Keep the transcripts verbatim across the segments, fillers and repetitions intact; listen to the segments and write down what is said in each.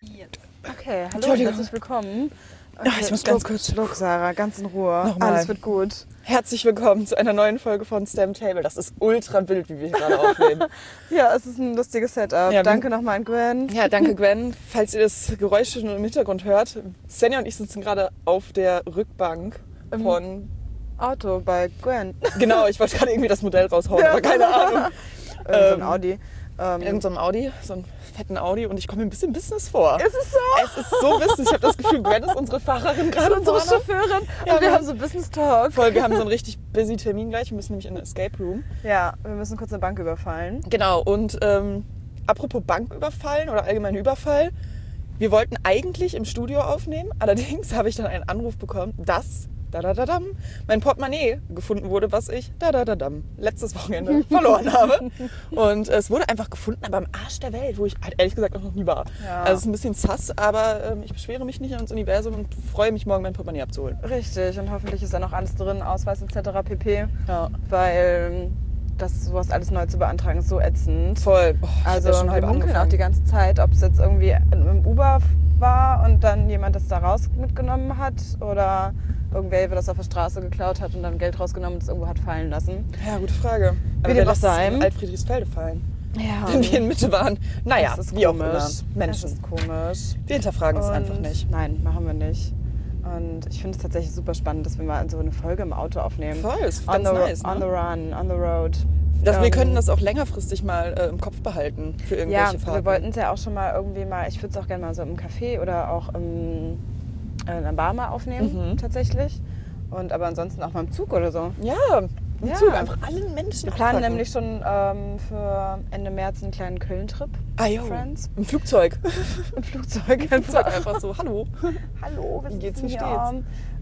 Okay, hallo und herzlich willkommen. Okay, Ach, ich muss Schluck, ganz kurz. Schluck, Sarah, ganz in Ruhe. Nochmal. Alles wird gut. Herzlich willkommen zu einer neuen Folge von Stem Table. Das ist ultra wild, wie wir hier gerade aufnehmen. Ja, es ist ein lustiges Setup. Ja, danke nochmal an Gwen. Ja, danke Gwen. Falls ihr das Geräusch schon im Hintergrund hört, Svenja und ich sitzen gerade auf der Rückbank von... Auto bei Gwen. Genau, ich wollte gerade irgendwie das Modell raushauen, Ja. aber keine Ahnung. Irgend so ein Ähm, Audi. Ähm, Irgend so ein Audi, so einen fetten Audi und ich komme mir ein bisschen Business vor. ist es so? Es ist so Business. Ich habe das Gefühl, Gwen ist unsere Fahrerin Das ist gerade unsere vorne. Chauffeurin. Ja, und wir wir- haben so Business Talk. Voll, wir haben so einen richtig busy Termin gleich. Wir müssen nämlich in eine Escape Room. Ja, wir müssen kurz eine Bank überfallen. Genau, und ähm, apropos Banküberfallen oder allgemein Überfall, wir wollten eigentlich im Studio aufnehmen, allerdings habe ich dann einen Anruf bekommen, dass da da da dam, mein Portemonnaie gefunden wurde, was ich da da da dam letztes Wochenende verloren habe. Und es wurde einfach gefunden, aber am Arsch der Welt, wo ich halt ehrlich gesagt auch noch nie war. Ja. Also es ist ein bisschen sass, aber ähm, ich beschwere mich nicht ans Universum und freue mich, morgen mein Portemonnaie abzuholen. Richtig, und hoffentlich ist da noch alles drin, Ausweis et cetera pp. Ja. Weil das sowas alles neu zu beantragen ist so ätzend. Voll. Oh, ich hab Also ja schon wir halb munkeln auch angefangen. die ganze Zeit, ob es jetzt irgendwie im Uber war und dann jemand das da raus mitgenommen hat oder irgendwer das auf der Straße geklaut hat und dann Geld rausgenommen und es irgendwo hat fallen lassen. Ja, gute Frage. Aber dem wer auch lässt es sei. in Altfriedrichsfelde fallen? Ja, Wenn wir in Mitte waren. Naja, das ist wie auch komisch. immer. Das Menschen. ist komisch. Wir hinterfragen es Und einfach nicht. Nein, machen wir nicht. Und ich finde es tatsächlich super spannend, dass wir mal so eine Folge im Auto aufnehmen. Voll, ist On ganz the, nice. on the Ne? run, on the road. Das, wir Ähm, könnten das auch längerfristig mal äh, im Kopf behalten für Ja, irgendwelche Fahrten. wir wollten es ja auch schon mal irgendwie mal, ich würde es auch gerne mal so im Café oder auch im, äh, in einer Bar mal aufnehmen, Mhm. tatsächlich. Und aber ansonsten auch mal im Zug oder so. Ja, im Ja. Zug einfach allen Menschen Wir planen abfacken. nämlich schon ähm, für Ende März einen kleinen Köln-Trip. Ah, jo. Friends. Im Flugzeug. Im Flugzeug. Im Flugzeug einfach so, hallo. Hallo, wir Wie geht's, sitzen wie hier.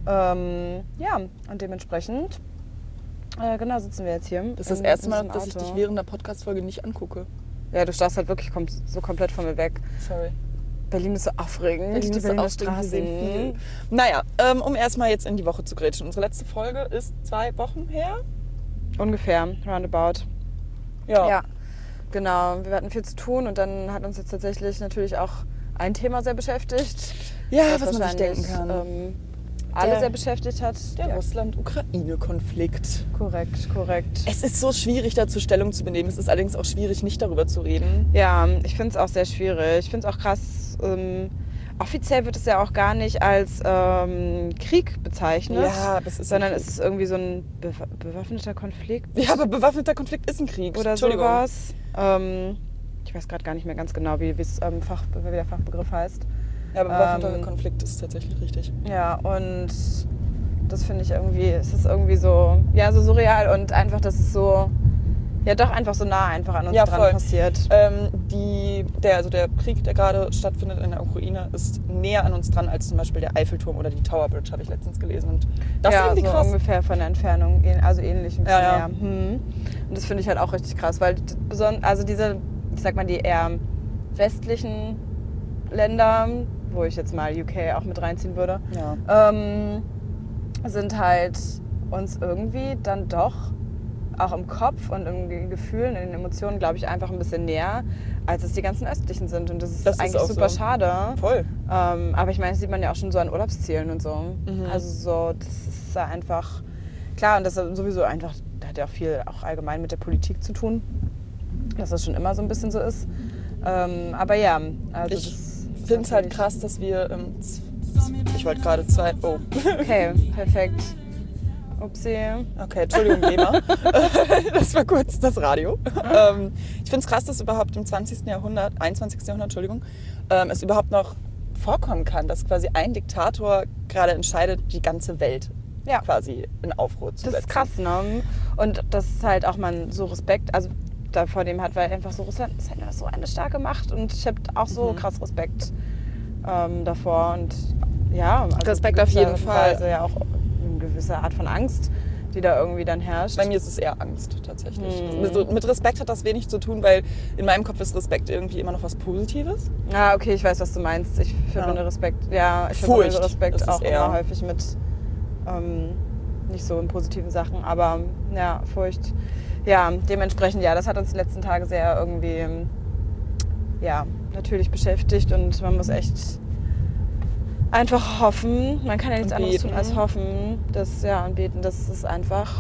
Ähm, ja, und dementsprechend, äh, genau, sitzen wir jetzt hier. Das ist das in erste Mal, diesem dass ich Auto. dich während der Podcast-Folge nicht angucke. Ja, du starrst halt wirklich kom- so komplett von mir weg. Sorry. Berlin ist so aufregend. Berlin die ist so Berliner aufregend, wir Straßen. sehen viel. Naja, ähm, um erstmal jetzt in die Woche zu grätschen. Unsere letzte Folge ist zwei Wochen her. Ungefähr, roundabout. Ja. Ja, genau. Wir hatten viel zu tun und dann hat uns jetzt tatsächlich natürlich auch ein Thema sehr beschäftigt. Ja, das was man sich wahrscheinlich, denken kann. Ähm, alle Der- sehr beschäftigt hat. Der Ja, Russland-Ukraine-Konflikt. korrekt, korrekt. Es ist so schwierig, dazu Stellung zu benehmen. Es ist allerdings auch schwierig, nicht darüber zu reden. Ja, ich finde es auch sehr schwierig. Ich finde es auch krass. Ähm, offiziell wird es ja auch gar nicht als ähm, Krieg bezeichnet, Ja, aber es ist sondern ein es Krieg. ist irgendwie so ein be bewaffneter Konflikt Ja, aber bewaffneter Konflikt ist ein Krieg. oder Entschuldigung. sowas. Ähm, ich weiß gerade gar nicht mehr ganz genau, wie, wie's, ähm, Fach, wie der Fachbegriff heißt. Ja, aber bewaffneter Ähm, Konflikt ist tatsächlich richtig. Ja, und das finde ich irgendwie, es ist irgendwie so, ja, so surreal und einfach, dass es so, ja doch einfach so nah einfach an uns Ja, dran voll. passiert. Ähm, die, der, also der Krieg, der gerade stattfindet in der Ukraine, ist näher an uns dran als zum Beispiel der Eiffelturm oder die Tower Bridge, habe ich letztens gelesen. Und das ja, ist irgendwie so krass. ungefähr von der Entfernung, ähn- also ähnlich ein bisschen Ja, ja. mehr. Hm. Und das finde ich halt auch richtig krass, weil d- beson- also diese, ich sag mal, die eher westlichen Länder, wo ich jetzt mal U K auch mit reinziehen würde, Ja. ähm, sind halt uns irgendwie dann doch auch im Kopf und in den Gefühlen, in den Emotionen, glaube ich, einfach ein bisschen näher, als es die ganzen östlichen sind. Und das ist Das ist eigentlich auch super so. schade. Voll. Ähm, aber ich meine, das sieht man ja auch schon so an Urlaubszielen und so. Mhm. Also so, das ist ja einfach, klar, und das ist sowieso einfach, da hat ja auch viel auch allgemein mit der Politik zu tun, dass das schon immer so ein bisschen so ist. Ähm, aber ja, also Ich das finde es halt natürlich- krass, dass wir... Ähm, z- ich wollte gerade zwei... Oh. Okay, perfekt. Upsi. Okay, Entschuldigung, Gamer. Das war kurz das Radio. Ähm, ich finde es krass, dass überhaupt im zwanzigsten Jahrhundert, einundzwanzigsten Jahrhundert, Entschuldigung, ähm, es überhaupt noch vorkommen kann, dass quasi ein Diktator gerade entscheidet, die ganze Welt Ja. quasi in Aufruhr zu Das setzen. ist krass, ne? Und das ist halt auch man so Respekt, also da vor dem hat, weil einfach so Russland ist halt so eine starke Macht und ich habe auch so Mhm. krass Respekt ähm, davor und ja, also Respekt auf jeden gewisserweise Fall. ja auch eine gewisse Art von Angst, die da irgendwie dann herrscht. Bei mir ist es eher Angst tatsächlich. Mhm. Mit, mit Respekt hat das wenig zu tun, weil in meinem Kopf ist Respekt irgendwie immer noch was Positives. Ah, okay, ich weiß, was du meinst. Ich verbinde Ja. Respekt, ja, ich Furcht verbinde Respekt ist es auch eher. immer häufig mit ähm, nicht so in positiven Sachen, aber ja, Furcht. Ja, dementsprechend, ja, das hat uns die letzten Tage sehr irgendwie, ja, natürlich beschäftigt und man muss echt einfach hoffen, man kann ja nichts Und anderes tun beten. als hoffen, dass, ja, und beten, dass es einfach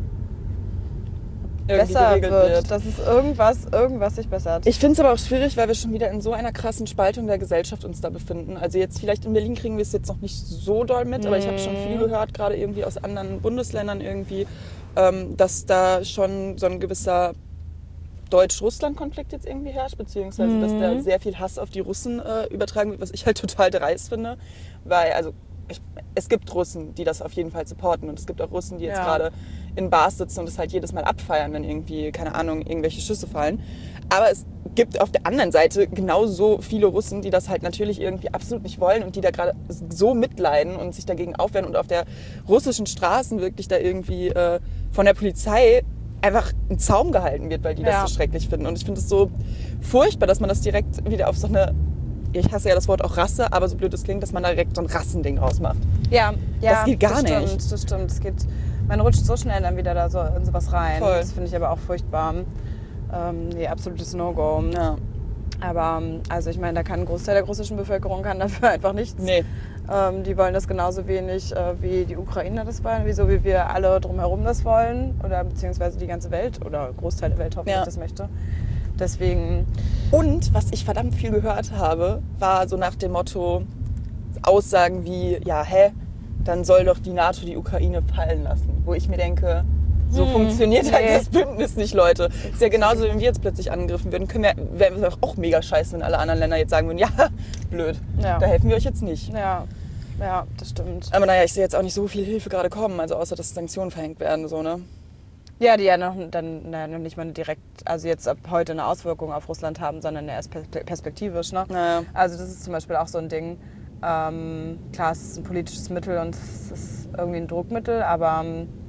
Irgendwie besser geregelt wird, wird. dass es irgendwas, irgendwas sich bessert. Ich finde es aber auch schwierig, weil wir schon wieder in so einer krassen Spaltung der Gesellschaft uns da befinden. Also jetzt vielleicht in Berlin kriegen wir es jetzt noch nicht so doll mit, aber ich habe schon viel gehört, gerade irgendwie aus anderen Bundesländern irgendwie, ähm, dass da schon so ein gewisser Deutsch-Russland-Konflikt jetzt irgendwie herrscht, beziehungsweise dass da sehr viel Hass auf die Russen äh, übertragen wird, was ich halt total dreist finde, weil also ich, es gibt Russen, die das auf jeden Fall supporten und es gibt auch Russen, die jetzt Ja. gerade in Bars sitzen und das halt jedes Mal abfeiern, wenn irgendwie, keine Ahnung, irgendwelche Schüsse fallen. Aber es gibt auf der anderen Seite genauso viele Russen, die das halt natürlich irgendwie absolut nicht wollen und die da gerade so mitleiden und sich dagegen aufwehren und auf der russischen Straßen wirklich da irgendwie äh, von der Polizei einfach ein Zaum gehalten wird, weil die Ja. das so schrecklich finden. Und ich finde es so furchtbar, dass man das direkt wieder auf so eine, ich hasse ja das Wort auch Rasse, aber so blöd es klingt, dass man da direkt so ein Rassending draus macht. Ja, ja, Das geht gar das nicht. Stimmt, das stimmt. Es geht, man rutscht so schnell dann wieder da so in sowas rein. Voll. Das finde ich aber auch furchtbar. Ähm, nee, absolutes No-Go. Ja. Aber also ich meine, da kann ein Großteil der russischen Bevölkerung kann dafür einfach nichts. Nee. Ähm, die wollen das genauso wenig, äh, wie die Ukrainer das wollen, wieso wie wir alle drumherum das wollen. Oder beziehungsweise die ganze Welt oder Großteil der Welt hoffentlich Ja. das möchte. Deswegen, Und was ich verdammt viel gehört habe, war so nach dem Motto Aussagen wie, ja, hä, dann soll doch die NATO die Ukraine fallen lassen. Wo ich mir denke, so Hm, funktioniert halt nee. das Bündnis nicht, Leute. Ist ja genauso, wenn wir jetzt plötzlich angegriffen werden, können wir, wäre es auch mega scheiße, wenn alle anderen Länder jetzt sagen würden, ja, blöd, Ja. da helfen wir euch jetzt nicht. ja, ja, das stimmt. Aber naja, ich sehe jetzt auch nicht so viel Hilfe gerade kommen, also außer, dass Sanktionen verhängt werden, so, ne? Ja, die ja noch, dann, na, noch nicht mal direkt, also jetzt ab heute eine Auswirkung auf Russland haben, sondern erst pers- perspektivisch. Ne? Naja. Also das ist zum Beispiel auch so ein Ding. Ähm, klar, es ist ein politisches Mittel und es ist irgendwie ein Druckmittel, aber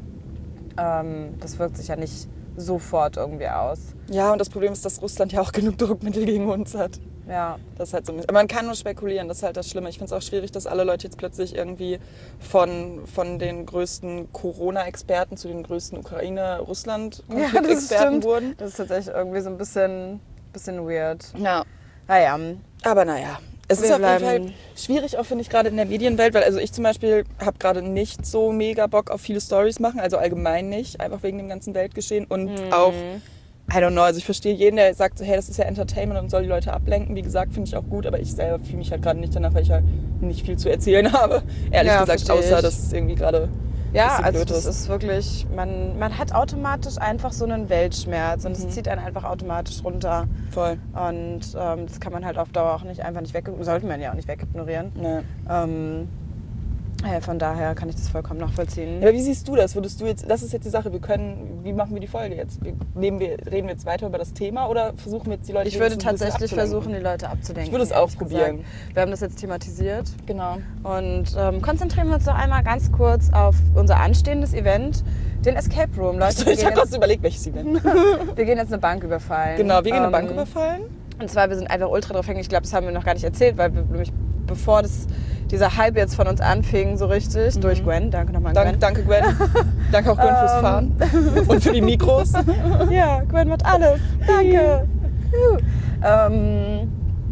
ähm, das wirkt sich ja nicht sofort irgendwie aus. Ja, und das Problem ist, dass Russland ja auch genug Druckmittel gegen uns hat. Ja, Das ist halt so, man kann nur spekulieren, das ist halt das Schlimme. Ich finde es auch schwierig, dass alle Leute jetzt plötzlich irgendwie von, von den größten Corona-Experten zu den größten ja das Ukraine-Russland-Konfliktexperten stimmt. wurden. Das ist tatsächlich irgendwie so ein bisschen, bisschen weird. Ja, Naja, aber naja. Es Wir ist auf jeden bleiben- Fall schwierig, auch finde ich, gerade in der Medienwelt, weil also ich zum Beispiel habe gerade nicht so mega Bock auf viele Stories machen, also allgemein nicht, einfach wegen dem ganzen Weltgeschehen und Mhm. auch, I don't know, also ich verstehe jeden, der sagt so, hey, das ist ja Entertainment und soll die Leute ablenken, wie gesagt, finde ich auch gut, aber ich selber fühle mich halt gerade nicht danach, weil ich halt nicht viel zu erzählen habe, ehrlich Ja, gesagt, verstehe außer ich. dass es irgendwie gerade ja, bisschen also blöd das ist. ist wirklich, man, man hat automatisch einfach so einen Weltschmerz und es Mhm. zieht einen einfach automatisch runter. voll, Und ähm, das kann man halt auf Dauer auch nicht einfach nicht weg, sollte man ja auch nicht wegignorieren. ne. Ähm, ja, von daher kann ich das vollkommen nachvollziehen. Aber wie siehst du das? Würdest du jetzt, das ist jetzt die Sache, wir können, wie machen wir die Folge jetzt? Wir, nehmen wir, reden wir jetzt weiter über das Thema oder versuchen wir jetzt die Leute Ich würde wenigstens ein bisschen tatsächlich abzulenken? versuchen, die Leute abzudenken. Ich würde es auch ehrlich probieren. gesagt. Wir haben das jetzt thematisiert Genau. und ähm, konzentrieren wir uns noch einmal ganz kurz auf unser anstehendes Event, den Escape Room. Leute, Also wir ich gehen, habe kurz jetzt, überlegt, welches Event. wir gehen jetzt eine Bank überfallen. Genau, wir gehen eine Ähm, Bank überfallen. Und zwar, wir sind einfach ultra drauf hängen. Ich glaube, das haben wir noch gar nicht erzählt, weil wir nämlich, bevor das, dieser Hype jetzt von uns anfing, so richtig, durch Gwen, danke nochmal an Dank, danke Gwen. Danke auch Gwen fürs Ähm. Fahren. Und für die Mikros. Gwen. Ja, Gwen macht alles. Danke. Juhu. ähm,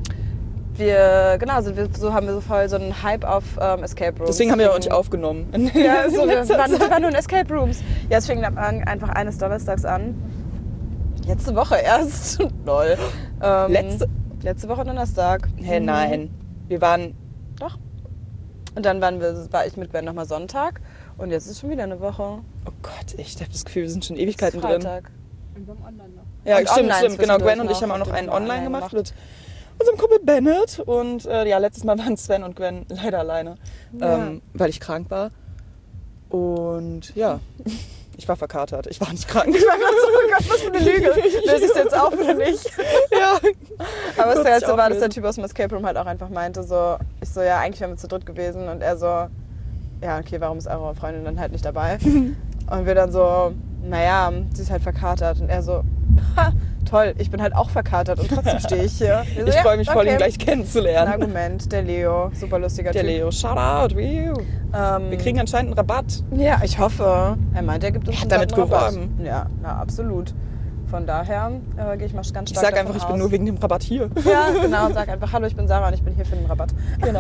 wir, genau, so, wir, so haben wir so voll so einen Hype auf ähm, Escape Rooms. Deswegen haben wir auch nicht aufgenommen. Ja, so, wir Letzter waren, Zeit. wir waren nur in Escape Rooms. Ja, es fing dann an, einfach eines Donnerstags an. Letzte Woche erst. Lol. Ähm, Letzte? Letzte Woche Donnerstag. Hä, nein. Wir waren, Doch. Und dann waren wir, war ich mit Gwen nochmal Sonntag. Und jetzt ist schon wieder eine Woche. oh Gott, ich habe das Gefühl, wir sind schon Ewigkeiten Es ist drin. Freitag. Und beim Online noch. Ja, Und stimmt, online stimmt. Genau, zwischendurch Gwen und ich noch. haben auch noch Die einen haben online online gemacht gemacht. mit unserem Kumpel Bennett. Und äh, ja, letztes Mal waren Sven und Gwen leider alleine, Ja. ähm, weil ich krank war. Und ja, ich war verkatert. Ich war nicht krank. Ich war gerade so, oh Gott, was für eine Lüge. Löse ich es jetzt auf oder nicht? ja. Aber das Kurz Geilste war, dass auflösen. der Typ aus dem Escape Room halt auch einfach meinte, so, ich so, ja, eigentlich wären wir zu dritt gewesen. Und er so, ja, okay, warum ist eure Freundin dann halt nicht dabei? Und wir dann so, naja, sie ist halt verkatert. Und er so, ha, toll, ich bin halt auch verkatert und trotzdem stehe ich hier. Wir so, Ich ja, freue mich voll, okay. ihn gleich Ein kennenzulernen. Argument, der Leo, super lustiger Der Typ. Leo, shout out, woo. Ähm, Wir kriegen anscheinend einen Rabatt. Ja, ich hoffe. Er meint, er gibt uns Er hat einen damit satten Rabatt. geworben. Ja, na, absolut. Von daher äh, gehe ich mal ganz stark Ich sag davon einfach, ich aus. bin nur wegen dem Rabatt hier. Ja, genau. Und sag einfach, hallo, ich bin Sarah und ich bin hier für den Rabatt. Genau.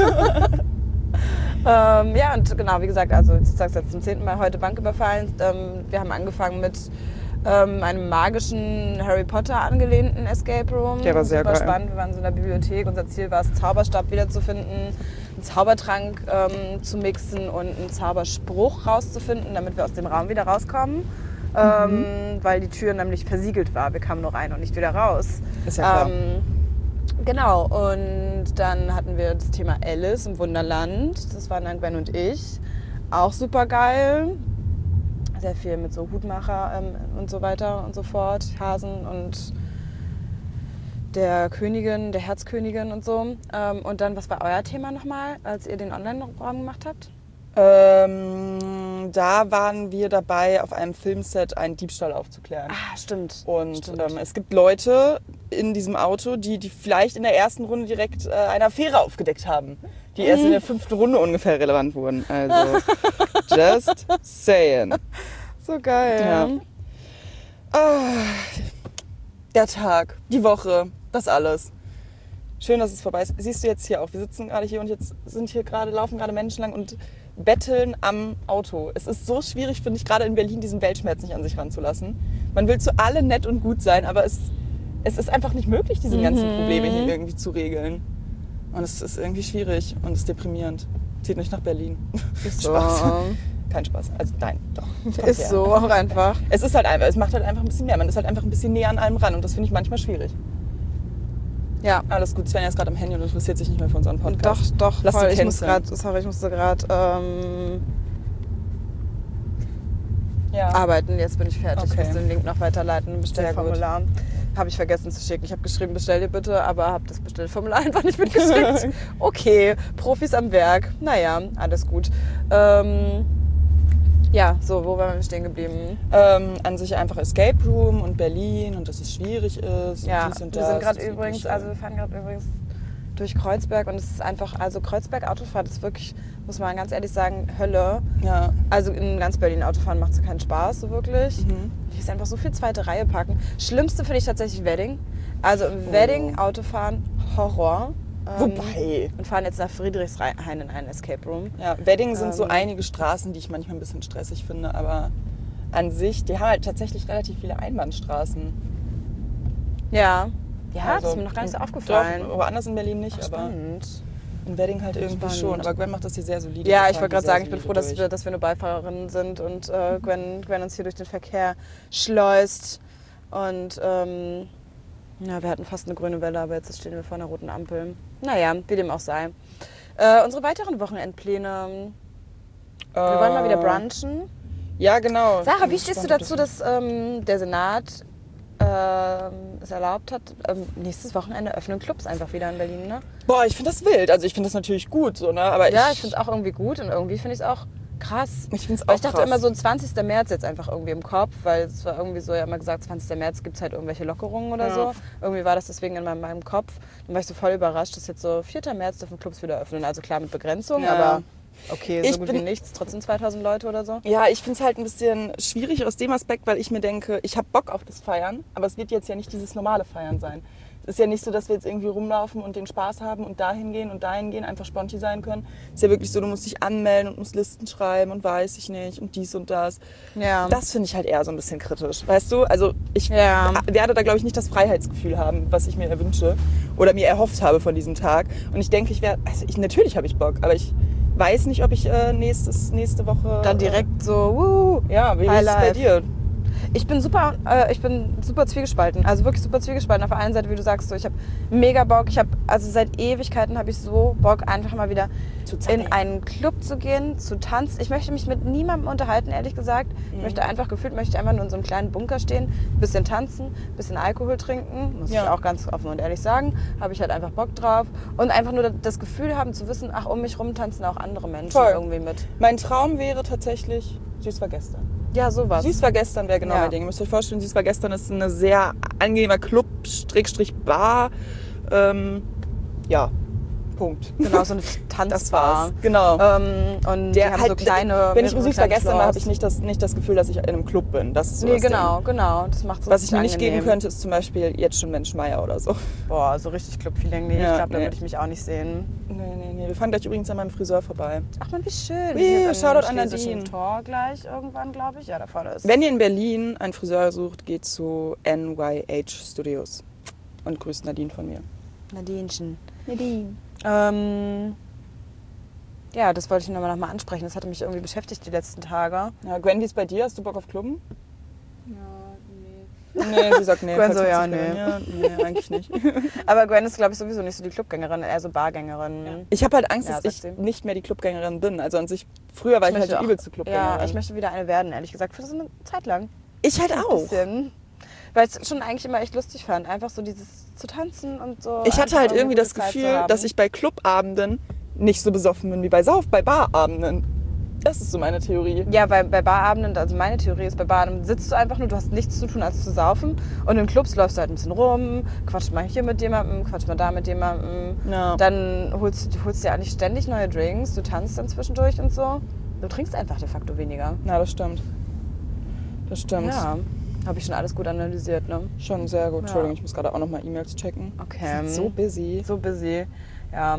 ähm, ja, und genau, wie gesagt, also ich sag's jetzt zum zehnten Mal heute Bank überfallen. Ähm, wir haben angefangen mit ähm, einem magischen Harry Potter angelehnten Escape Room. Der war sehr Super geil. spannend. Wir waren so in der Bibliothek. Unser Ziel war es, Zauberstab wiederzufinden, einen Zaubertrank ähm, zu mixen und einen Zauberspruch rauszufinden, damit wir aus dem Raum wieder rauskommen. Mhm. Ähm, weil die Tür nämlich versiegelt war. Wir kamen nur rein und nicht wieder raus. Ist ja klar. Ähm, genau, und dann hatten wir das Thema Alice im Wunderland. Das waren dann Gwen und ich. Auch super geil. Sehr viel mit so Hutmacher ähm, und so weiter und so fort. Hasen und der Königin, der Herzkönigin und so. Ähm, und dann, was war euer Thema nochmal, als ihr den Online-Raum gemacht habt? Ähm, da waren wir dabei, auf einem Filmset einen Diebstahl aufzuklären. Ah, stimmt. Und stimmt. Ähm, es gibt Leute in diesem Auto, die, die vielleicht in der ersten Runde direkt äh, eine Affäre aufgedeckt haben, die erst in der fünften Runde ungefähr relevant wurden. Also, just saying. So geil. Ja. Ah, der Tag, die Woche, das alles. Schön, dass es vorbei ist. Siehst du jetzt hier auch, wir sitzen gerade hier und jetzt sind hier gerade, laufen gerade Menschen lang und betteln am Auto. Es ist so schwierig, finde ich, gerade in Berlin diesen Weltschmerz nicht an sich ranzulassen. Man will zu alle nett und gut sein, aber es, es ist einfach nicht möglich, diese Mhm. ganzen Probleme hier irgendwie zu regeln. Und es ist irgendwie schwierig und es ist deprimierend. Zieht nicht nach Berlin. Ist so. Spaß. Kein Spaß. Also nein, doch. Kommt Ist her. so, auch einfach. Es ist halt einfach, es macht halt einfach ein bisschen mehr. Man ist halt einfach ein bisschen näher an allem ran und das finde ich manchmal schwierig. Ja. Alles gut, Svenja ist gerade am Handy und interessiert sich nicht mehr für unseren Doch, Podcast. doch, Lass voll. sie Ich muss canceln. gerade, sorry, ich musste gerade ähm, Ja. arbeiten. Jetzt bin ich fertig. Okay. Ich muss den Link noch weiterleiten. Sehr Bestellformular. Habe ich vergessen zu schicken. Ich habe geschrieben, bestell dir bitte, aber habe das Bestellformular einfach nicht mitgeschickt. Okay, Profis am Werk. Naja, alles gut. Ähm, ja, so, wo waren wir stehen geblieben? Ähm, an sich einfach Escape Room und Berlin und dass es schwierig ist. Ja, und dies und wir das, sind gerade das übrigens, Übliche. also wir fahren gerade übrigens durch Kreuzberg und es ist einfach, also Kreuzberg Autofahrt ist wirklich, muss man ganz ehrlich sagen, Hölle. Ja. Also in ganz Berlin Autofahren macht es keinen Spaß, so wirklich. Mhm. Hier ist einfach so viel zweite Reihe parken. Schlimmste finde ich tatsächlich Wedding. Also im Oh. Wedding Autofahren, Horror. Ähm, Wobei. Und fahren jetzt nach Friedrichshain in einen Escape Room. Ja, Wedding sind so Ähm. einige Straßen, die ich manchmal ein bisschen stressig finde, aber an sich, die haben halt tatsächlich relativ viele Einbahnstraßen. Ja. Ja, Also, das ist mir noch gar nicht so aufgefallen. Doch, woanders in Berlin nicht, Ach, aber spannend. in Wedding halt irgendwie Spannend. schon. Aber Gwen macht das hier sehr solide. Ja, Wir ich fahren wollte hier gerade sehr sagen, ich bin solide froh, dass durch. wir, dass wir nur Beifahrerinnen sind und äh, Gwen, Gwen uns hier durch den Verkehr schleust. Und ähm, ja, wir hatten fast eine grüne Welle, aber jetzt stehen wir vor einer roten Ampel. Naja, wie dem auch sei. Äh, unsere weiteren Wochenendpläne. Wir wollen mal wieder brunchen. Ja, genau. Sarah, Ich wie bin stehst du gespannt, dazu, ob das- dass ähm, der Senat ähm, es erlaubt hat, ähm, nächstes Wochenende öffnen Clubs einfach wieder in Berlin, ne? Boah, ich finde das wild. Also ich finde das natürlich gut, so, ne? Aber Ja, ich, ich finde es auch irgendwie gut und irgendwie finde ich es auch krass. ich finde es Weil auch ich dachte krass. immer so ein zwanzigster März jetzt einfach irgendwie im Kopf, weil es war irgendwie so, ja immer gesagt, zwanzigster März gibt es halt irgendwelche Lockerungen oder Ja. so. Irgendwie war das deswegen in meinem, meinem Kopf. Dann war ich so voll überrascht, dass jetzt so vierter März dürfen Clubs wieder öffnen. Also klar mit Begrenzung, Ja. aber okay, so Ich gut bin- wie nichts. Trotzdem zweitausend Leute oder so. Ja, ich finde es halt ein bisschen schwierig aus dem Aspekt, weil ich mir denke, ich habe Bock auf das Feiern, aber es wird jetzt ja nicht dieses normale Feiern sein. Es ist ja nicht so, dass wir jetzt irgendwie rumlaufen und den Spaß haben und dahin gehen und dahin gehen, einfach sponti sein können. Es ist ja wirklich so, du musst dich anmelden und musst Listen schreiben und weiß ich nicht und dies und das. Ja. Das finde ich halt eher so ein bisschen kritisch, weißt du? Also ich Ja. werde da, glaube ich, nicht das Freiheitsgefühl haben, was ich mir erwünsche oder mir erhofft habe von diesem Tag. Und ich denke, ich werde, also ich, natürlich habe ich Bock, aber ich weiß nicht, ob ich äh, nächstes, nächste Woche... Dann direkt so, wuhu. Äh, ja, wie ist es bei Highlife. dir? Ich bin super, äh, ich bin super zwiegespalten. Also wirklich super zwiegespalten. Auf der einen Seite, wie du sagst, so, ich habe mega Bock. Ich habe, also seit Ewigkeiten habe ich so Bock, einfach mal wieder Zu zappeln. in einen Club zu gehen, zu tanzen. Ich möchte mich mit niemandem unterhalten, ehrlich gesagt. Ich Mhm. möchte einfach, gefühlt möchte ich einfach nur in so einem kleinen Bunker stehen, ein bisschen tanzen, ein bisschen Alkohol trinken, muss Ja. ich auch ganz offen und ehrlich sagen. Habe ich halt einfach Bock drauf. Und einfach nur das Gefühl haben zu wissen, ach, um mich rum tanzen auch andere Menschen Voll. irgendwie mit. Mein Traum wäre tatsächlich, Süß war gestern. Ja, sowas. Süß war gestern wäre genau Ja. mein Ding. Ihr müsst euch vorstellen, Süß war gestern ist ein sehr angenehmer Club, Strickstrich Bar. Ähm, ja, Punkt. Genau, so eine Tanzbar. Das war's. Genau. Ähm, und Der die haben halt, so kleine... wenn ich mehrere Musik war kleine gestern, da habe Floors. ich nicht das, nicht das Gefühl, dass ich in einem Club bin. Das ist so Nee, das genau, Ding. genau. Das macht so Was ich mir nicht angenehm. geben könnte, ist zum Beispiel jetzt schon Mensch Meier oder so. Boah, so richtig Club-Feeling. Nee, Ja, ich glaube, da nee. würde ich mich auch nicht sehen. Nee, nee, nee. Wir fahren gleich übrigens an meinem Friseur vorbei. Ach man, wie schön. Wie, Wir sind Shoutout jetzt an am Schlesischen Nadine. Tor gleich irgendwann, glaube ich. Ja, da vorne ist... Wenn ihr in Berlin einen Friseur sucht, geht zu N Y H Studios. Und grüßt Nadine von mir. Nadinchen. Nadine. Ähm... Ja, das wollte ich nur mal noch mal ansprechen. Das hatte mich irgendwie beschäftigt die letzten Tage. Ja, Gwen, wie ist bei dir? Hast du Bock auf Klubben? Ja, nee. Nee, sie sagt nee. Gwen falls so, wir ja, uns nicht nee. hören. Ja, nee, eigentlich nicht. Aber Gwen ist, glaube ich, sowieso nicht so die Clubgängerin, eher so Bargängerin. Ich habe halt Angst, Ja, dass ich sagt sie. nicht mehr die Clubgängerin bin. Also an sich, früher war ich, halt möchte die auch- übelste Clubgängerin. Ja, ich möchte wieder eine werden, ehrlich gesagt, für so eine Zeit lang. Ich halt Ein auch. bisschen. Weil ich es schon eigentlich immer echt lustig fand, einfach so dieses zu tanzen und so. Ich hatte einfach halt eine irgendwie gute das Zeit zu Gefühl, haben. dass ich bei Clubabenden nicht so besoffen bin wie bei Sauf, bei Barabenden. Das ist so meine Theorie. Ja, weil bei Barabenden, also meine Theorie ist, bei Barabenden sitzt du einfach nur, du hast nichts zu tun, als zu saufen. Und in Clubs läufst du halt ein bisschen rum, quatscht mal hier mit jemandem, quatscht mal da mit jemandem. Ja. Dann holst du holst dir eigentlich ständig neue Drinks, du tanzt dann zwischendurch und so. Du trinkst einfach de facto weniger. Ja, das stimmt. Das stimmt. Ja, habe ich schon alles gut analysiert, ne? Schon sehr gut. Ja. Entschuldigung, ich muss gerade auch noch mal E-Mails checken. Okay. Wir sind so busy. So busy. Ja.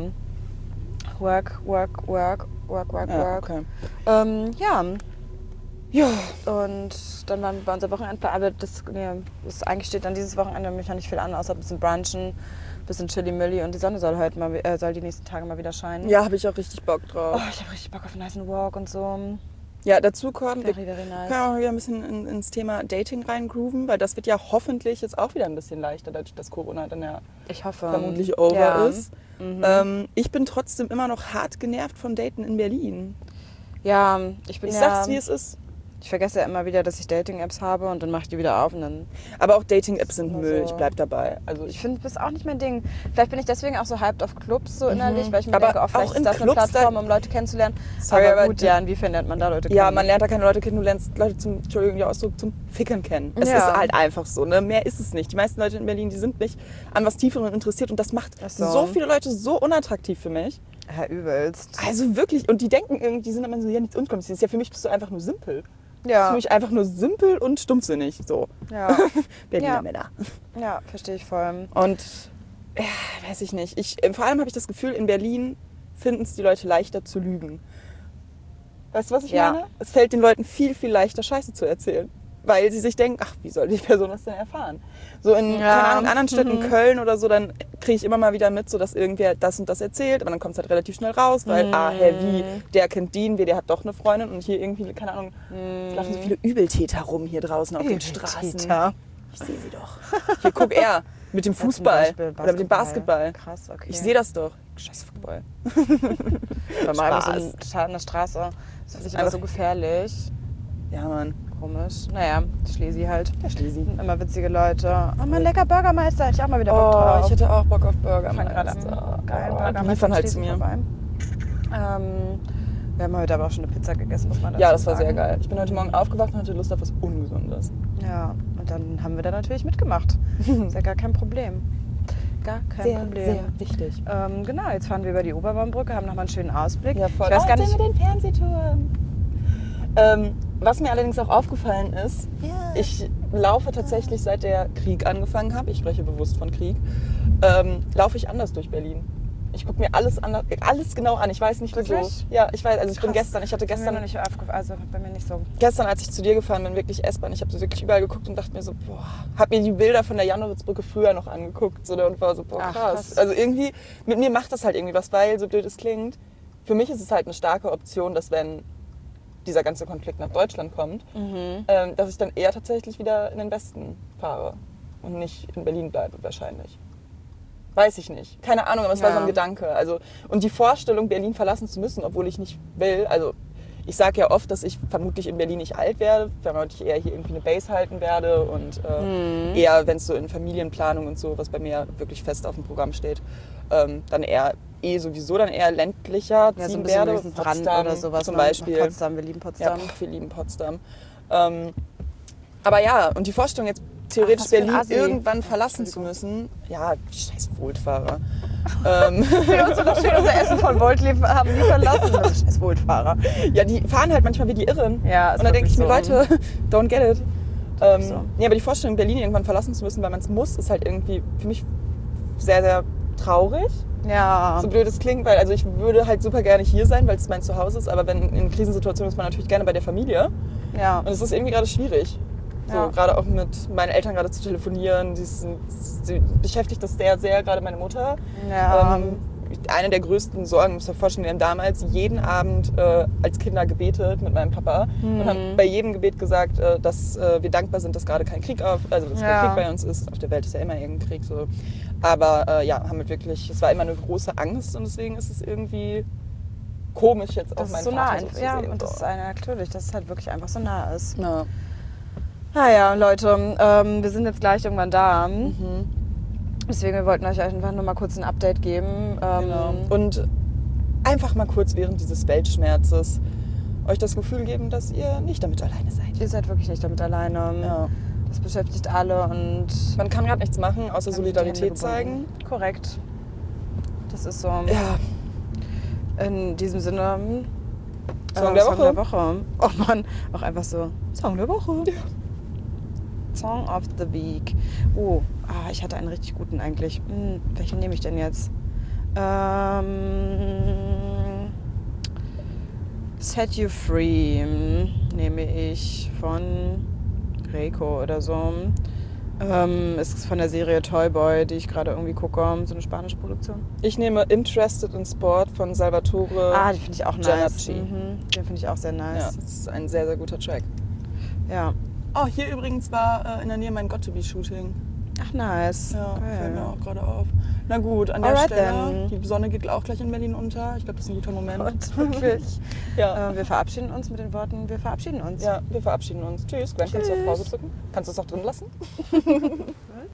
Work, work, work, work, work, Ja, work. okay. Ähm, ja, Ja, und dann waren wir bei unser Wochenende, aber das, nee, das eigentlich steht dann dieses Wochenende mich ja nicht viel an, außer ein bisschen brunchen, ein bisschen Chili-Milli und die Sonne soll heute mal, äh, soll die nächsten Tage mal wieder scheinen. ja, habe ich auch richtig Bock Oh, drauf. ich habe richtig Bock auf einen nice Walk und so. Ja, dazu kommt, wir Very, very nice. können auch wieder ein bisschen in, ins Thema Dating reingrooven, weil das wird ja hoffentlich jetzt auch wieder ein bisschen leichter, dadurch, dass Corona dann ja Ich hoffe. vermutlich over ja. ist. Mhm. Ähm, ich bin trotzdem immer noch hart genervt von Daten in Berlin. Ja, ich bin Ich ja, sag's, wie es ist. ich vergesse ja immer wieder, dass ich Dating-Apps habe und dann mache ich die wieder auf und dann... Aber auch Dating-Apps sind Immer Müll, so. ich bleib dabei. Also Ich ich, finde, das ist auch nicht mein Ding. Vielleicht bin ich deswegen auch so hyped auf Clubs so innerlich, weil ich mir Aber denke, oh, vielleicht auch in ist das Clubs, eine Plattform, da- um Leute kennenzulernen. Sorry, aber aber gut, die- ja, inwiefern lernt man da Leute kennen? ja, man lernt da keine Leute kennen, du lernst Leute zum, Entschuldigung, der Ausdruck, zum Ficken kennen. Es Ja. ist halt einfach so, ne? Mehr ist es nicht. Die meisten Leute in Berlin, die sind nicht an was Tieferem interessiert und das macht Ach so. so. viele Leute so unattraktiv für mich. Ja, übelst. Also wirklich, und die denken irgendwie, die sind immer so, ja, nichts Unkompliziertes. Ja, für mich bist du einfach nur simpel. Für Ja, mich einfach nur simpel und stumpfsinnig, so. ja, Berliner Ja. Männer. ja, verstehe ich voll. Und, ja, weiß ich nicht. Ich, äh, vor allem habe ich das Gefühl, in Berlin finden es die Leute leichter zu lügen. Weißt du, was ich Ja. meine? Es fällt den Leuten viel, viel leichter, Scheiße zu erzählen. Weil sie sich denken, ach, wie soll die Person das denn erfahren? So in, Ja. keine Ahnung, anderen Städten, Mhm. Köln oder so, dann kriege ich immer mal wieder mit, so dass irgendwer das und das erzählt, aber dann kommt es halt relativ schnell raus, weil, Mhm. ah, hä, wie, der kennt den, wie, der hat doch eine Freundin und hier irgendwie, keine Ahnung, es laufen so viele Übeltäter rum hier draußen auf den Straßen. Übeltäter. Ich sehe sie doch. Hier, guck er, mit dem Fußball Zum Beispiel oder mit dem Basketball. Krass, okay. Ich sehe das doch. Scheiß Football. Dann mal einfach so Spaß. ein Total an der Straße. Das finde ich immer Einfach- so gefährlich. Ja, Mann. Komisch. Naja, Schlesi halt. Der Schlesi. Immer witzige Leute. Oh, mein lecker Bürgermeister, hätte ich auch mal wieder Bock Oh, drauf. ich hätte auch Bock auf Burger. Ich fang gerade an. Geil, Burger. Die liefern halt zu mir. Vorbei. Ähm, wir haben heute aber auch schon eine Pizza gegessen, muss man dazu Ja, das war sagen. sehr geil. Ich bin heute Morgen aufgewacht und hatte Lust auf was Ungesundes. Ja, und dann haben wir da natürlich mitgemacht. Ist ja gar kein Problem. Gar kein Problem. wichtig. Ähm, genau, jetzt fahren wir über die Oberbaumbrücke, haben nochmal einen schönen Ausblick. Ja, voll. Ich weiß Oh, gar jetzt nicht. sehen wir den Fernsehturm. Ähm, was mir allerdings auch aufgefallen ist, ich laufe tatsächlich, seit der Krieg angefangen hat, ich spreche bewusst von Krieg, ähm, laufe ich anders durch Berlin. Ich gucke mir alles anders, alles genau an. Ich weiß nicht wieso. Wirklich? Ja, ich weiß. Also ich bin Krass. gestern, ich hatte Gestern gestern, noch nicht aufgefallen, also bei mir nicht so. gestern, als ich zu dir gefahren bin, wirklich S-Bahn. Ich habe so wirklich überall geguckt und dachte mir so, boah, habe mir die Bilder von der Janowitzbrücke früher noch angeguckt, so, und war so, boah, Ach, krass. krass. Also irgendwie, mit mir macht das halt irgendwie was, weil, so blöd es klingt, für mich ist es halt eine starke Option, dass wenn dieser ganze Konflikt nach Deutschland kommt, Mhm. ähm, dass ich dann eher tatsächlich wieder in den Westen fahre und nicht in Berlin bleibe wahrscheinlich. Weiß ich nicht. Keine Ahnung, aber es war Ja. so ein Gedanke. Also, und die Vorstellung, Berlin verlassen zu müssen, obwohl ich nicht will, also ich sage ja oft, dass ich vermutlich in Berlin nicht alt werde, vermutlich eher hier irgendwie eine Base halten werde und äh, Mhm. eher, wenn es so in Familienplanung und so, was bei mir wirklich fest auf dem Programm steht, ähm, dann eher eh sowieso dann eher ländlicher ziehen Ja, so ein bisschen werde. wenigstens Rand Potsdam oder sowas. zum ne? Beispiel. Potsdam, wir lieben Ja, Potsdam. boah, wir lieben Potsdam. Ähm, aber ja, und die Vorstellung jetzt theoretisch Ach, was für ein Berlin Assi. irgendwann verlassen zu müssen. Ja, scheiß Wohlfahrer. ähm, Wir uns so noch schön unser Essen von Volt lief, haben liefern lassen. Das ist scheiß Wohlfahrer. ja, die fahren halt manchmal wie die Irren. Ja, ist und da denke ich mir, wirklich so. Leute, don't get it. Ähm, so. Ja, aber die Vorstellung, Berlin irgendwann verlassen zu müssen, weil man es muss, ist halt irgendwie für mich sehr, sehr traurig. Ja. So blöd es klingt, weil also ich würde halt super gerne hier sein, weil es mein Zuhause ist, aber wenn in Krisensituationen ist man natürlich gerne bei der Familie. Ja. Und es ist irgendwie gerade schwierig. So, Ja. gerade auch mit meinen Eltern gerade zu telefonieren. Die sind, sie beschäftigt das sehr, sehr, gerade meine Mutter. Ja. Ähm, eine der größten Sorgen, muss ich mir vorstellen, wir haben damals jeden Abend äh, als Kinder gebetet mit meinem Papa Mhm. und haben bei jedem Gebet gesagt, äh, dass äh, wir dankbar sind, dass gerade kein Krieg auf, also dass Ja. kein Krieg bei uns ist. Auf der Welt ist ja immer irgendein Krieg so. Aber äh, ja, haben wir wirklich, es war immer eine große Angst und deswegen ist es irgendwie komisch jetzt auch das meinen ist so nah. Vater so zu Ja, sehen. und das so. ist eine, natürlich, dass es halt wirklich einfach so nah ist. Ja. Naja, Leute, ähm, wir sind jetzt gleich irgendwann da. Mhm. Deswegen, wir wollten euch einfach nur mal kurz ein Update geben. Ähm, Genau. Und einfach mal kurz während dieses Weltschmerzes euch das Gefühl geben, dass ihr nicht damit alleine seid. Ihr seid wirklich nicht damit alleine. Ja. Das beschäftigt alle und Man kann gerade nichts machen, außer Dann sind die Hände Solidarität gebunden. zeigen. Korrekt. Das ist so. Ja, In diesem Sinne. Song äh, der Song Woche. der Woche. Oh Mann, auch einfach so. Song der Woche. Song of the Week. Oh, ah, ich hatte einen richtig guten eigentlich. Hm, welchen nehme ich denn jetzt? Ähm, Set You Free hm, nehme ich von Reiko oder so. Ähm, ist von der Serie Toy Boy, die ich gerade irgendwie gucke. So eine spanische Produktion. ich nehme Interested in Sport von Salvatore. Ah, die finde ich auch nice. Giannacci. Mhm, den finde ich auch sehr Ja, nice. das ist ein sehr, sehr guter Track. Ja. Oh, hier übrigens war äh, in der Nähe mein Got-to-Be-Shooting. Ach, nice. Ja, fällt mir Geil. auch gerade auf. Na gut, an der Alright Stelle, then. die Sonne geht auch gleich in Berlin unter. Ich glaube, das ist ein guter Moment. Und wirklich. Ja. Äh, wir verabschieden uns mit den Worten, wir verabschieden uns. Ja, wir verabschieden uns. Tschüss. Gwen, kannst du auf Pause drücken? Kannst du es auch drin lassen?